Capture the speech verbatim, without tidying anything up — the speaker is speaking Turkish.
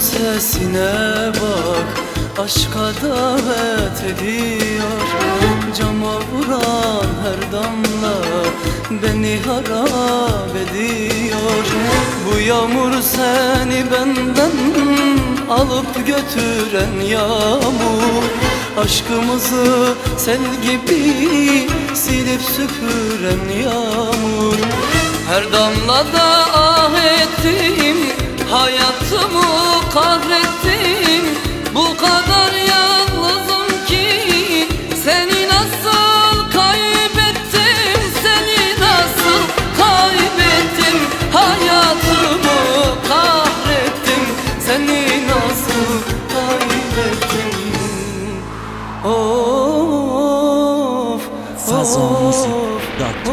sesine bak, aşka davet ediyor. Cama vuran her damla beni harap ediyor. Bu yağmur seni benden alıp götüren yağmur, aşkımızı sel gibi silip süpüren yağmur. Her damlada ah ettim, hayatımı kahrettim. Bu kadar yalnızım ki seni nasıl kaybettim, seni nasıl kaybettim. Hayatımı kahrettim, seni nasıl kaybettim. Of, of, of.